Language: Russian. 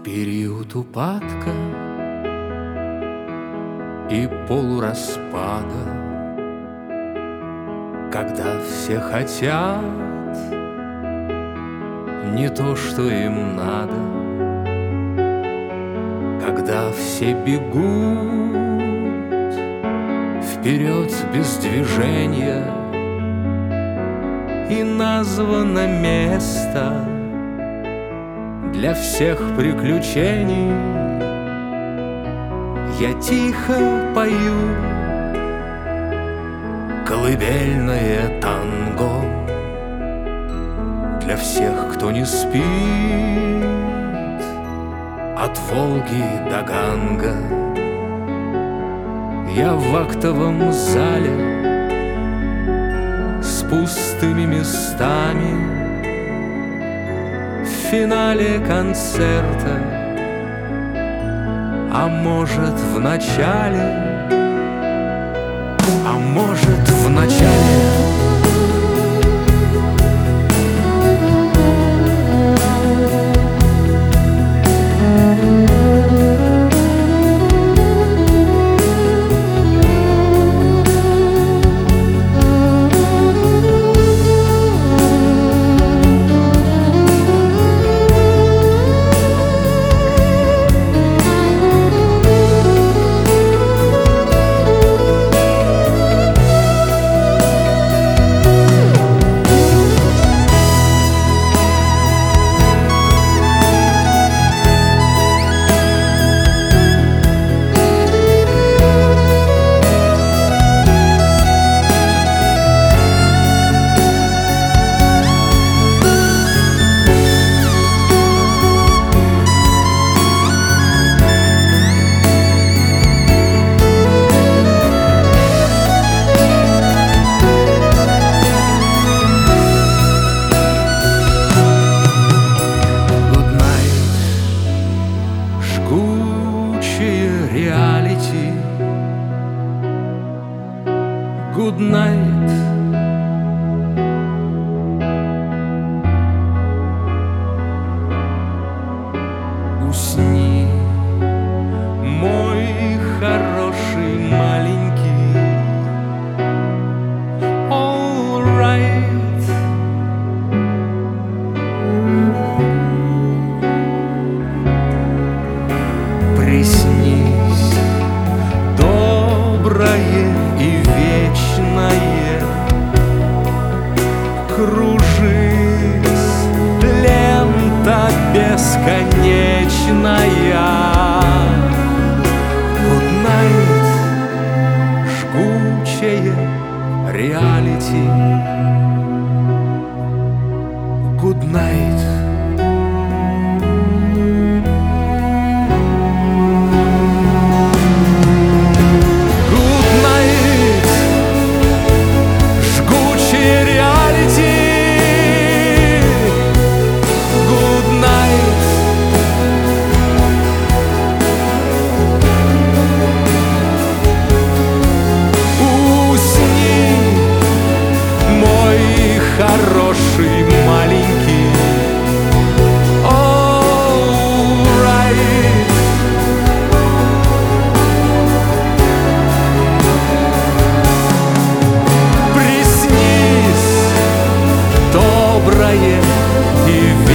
период упадка и полураспада, когда все хотят не то, что им надо, когда все бегут вперед без движения, и названо место для всех приключений. Я тихо пою колыбельное танго для всех, кто не спит, от Волги до Ганга. Я в актовом зале с пустыми местами, в финале концерта, а может в начале, а может в начале. Реалити, good night. Усни, мой хороший маленький. All right. Приснись доброе и вечное, кружись, лента бесконечная. Good night, жгучее реалити. Good night. Хороший маленький. All right. Приснись доброе и